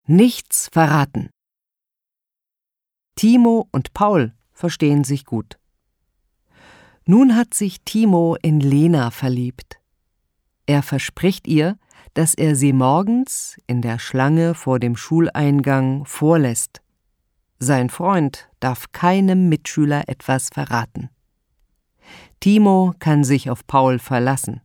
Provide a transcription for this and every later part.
Nichts verraten. Timo und Paul verstehen sich gut. Nun hat sich Timo in Lena verliebt. Er verspricht ihr, dass er sie morgens in der Schlange vor dem Schuleingang vorlässt. Sein Freund darf keinem Mitschüler etwas verraten. Timo kann sich auf Paul verlassen.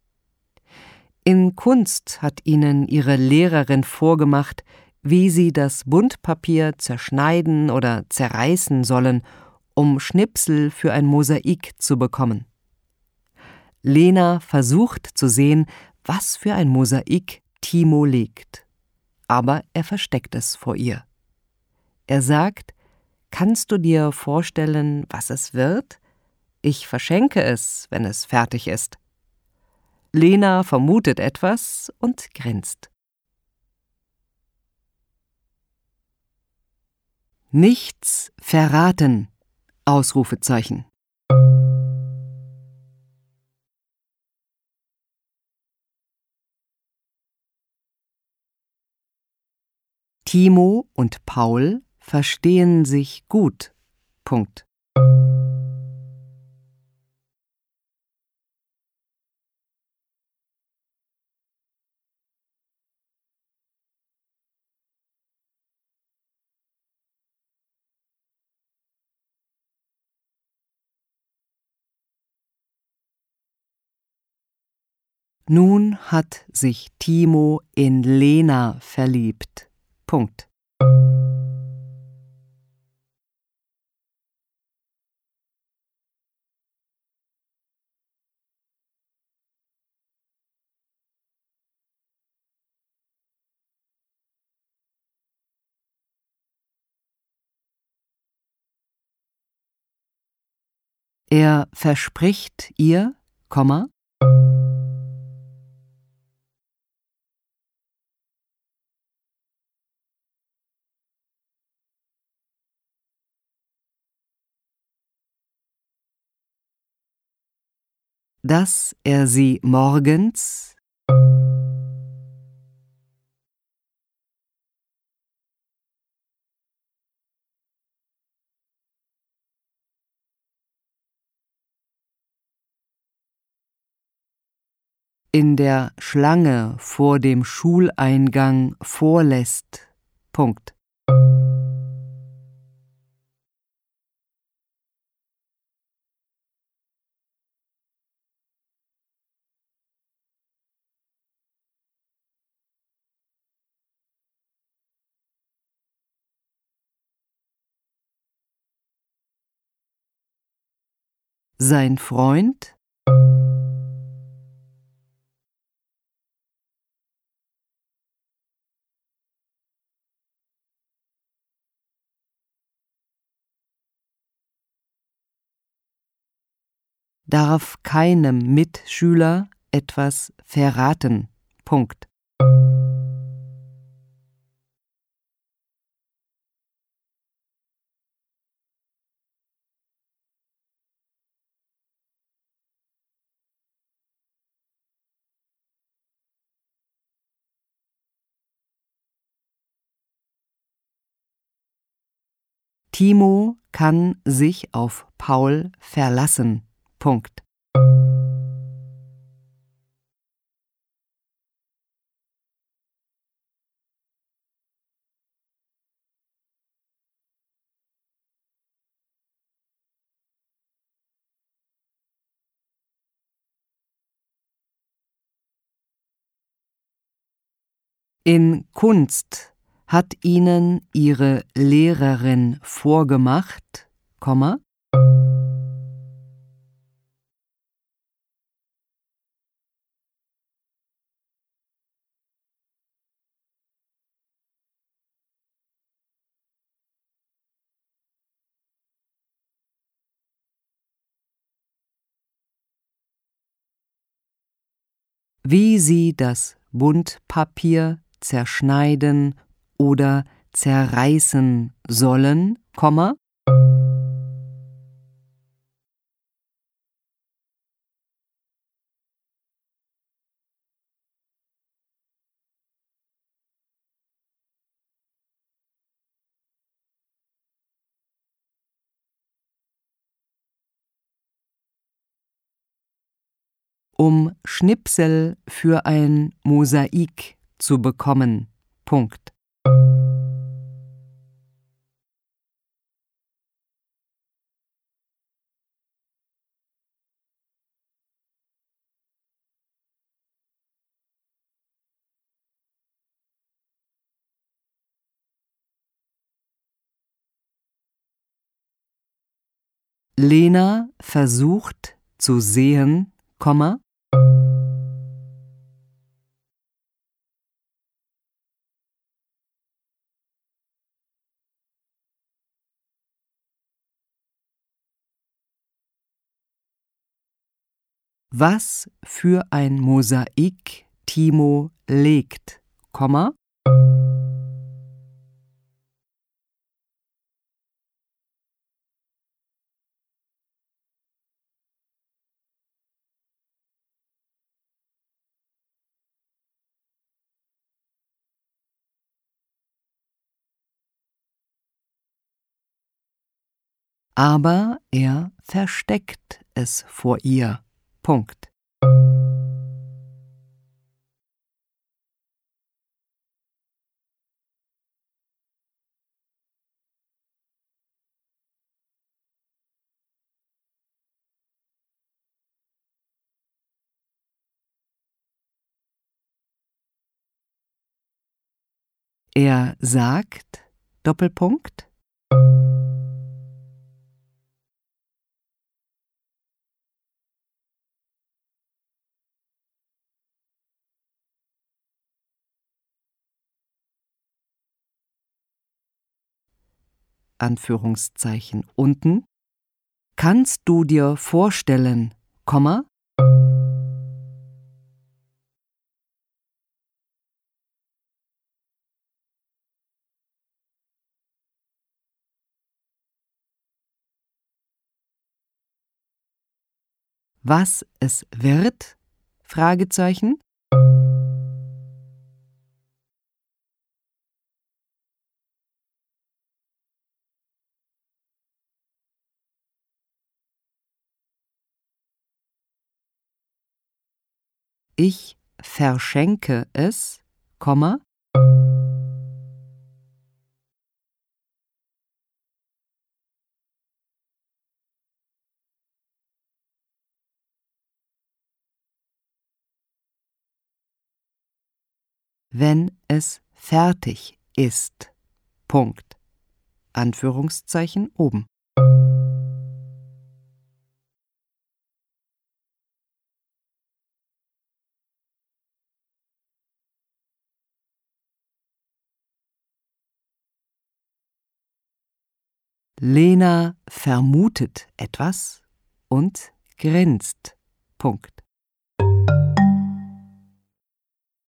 In Kunst hat ihnen ihre Lehrerin vorgemacht, wie sie das Buntpapier zerschneiden oder zerreißen sollen, um Schnipsel für ein Mosaik zu bekommen. Lena versucht zu sehen, was für ein Mosaik Timo legt. Aber er versteckt es vor ihr. Er sagt: »Kannst du dir vorstellen, was es wird? Ich verschenke es, wenn es fertig ist.« Lena vermutet etwas und grinst. Nichts verraten! Ausrufezeichen. Timo und Paul verstehen sich gut. Punkt. Nun hat sich Timo in Lena verliebt. Punkt. Er verspricht ihr, dass er sie morgens in der Schlange vor dem Schuleingang vorlässt. Punkt. Sein Freund darf keinem Mitschüler etwas verraten. Punkt. Timo kann sich auf Paul verlassen. Punkt. In Kunst hat ihnen ihre Lehrerin vorgemacht, wie sie das Buntpapier zerschneiden oder zerreißen sollen, um Schnipsel für ein Mosaik zu bekommen. Punkt. Lena versucht zu sehen, Komma, was für ein Mosaik Timo legt, Komma, aber er versteckt es vor ihr. Punkt. Er sagt, Doppelpunkt, Anführungszeichen unten, kannst du dir vorstellen, Komma, was es wird? Fragezeichen. Ich verschenke es, Komma, wenn es fertig ist. Punkt. Anführungszeichen oben. Lena vermutet etwas und grinst. Punkt.